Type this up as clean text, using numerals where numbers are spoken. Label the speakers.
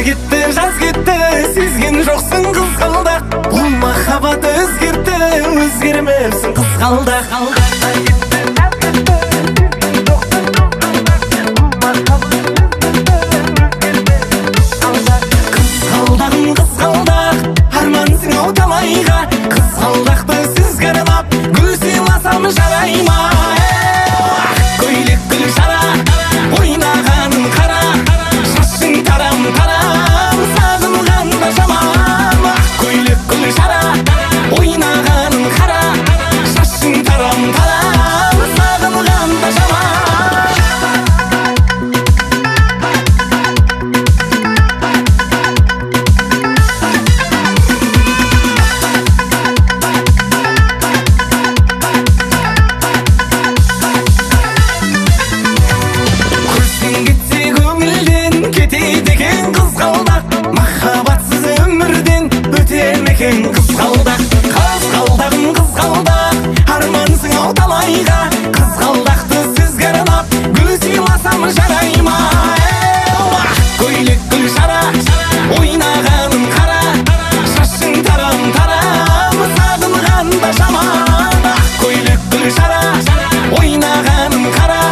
Speaker 1: кетті, жаз кетті, сезген жоқсың қызғалдақ. Бұл махаббат өзгерді, өзгермепсің қызғалдақ. Қызғалдағым қызғалдақ, армансың ау талайға. Қызғалдақты сізге арнап, гүл сыйласам жарай ма? Көйлек гүл жара, ойнағаның қара, шашың тарам-тарам, сағынғанда жаман. Көйлек гүл жара, ойнағаның қара, шашың тарам-тарам, сағынғанда жаман. Қызғалдақ, қызғалдағым қызғалдақ, армансың ау талайға. Қызғалдақты сізге арнап, гүл сыйласам жарай ма? Көйлек гүл жара, ойнағаным қара, шашың тарам-тарам, сағынғанда жаман. Көйлек гүл жара, ойнағаным қара,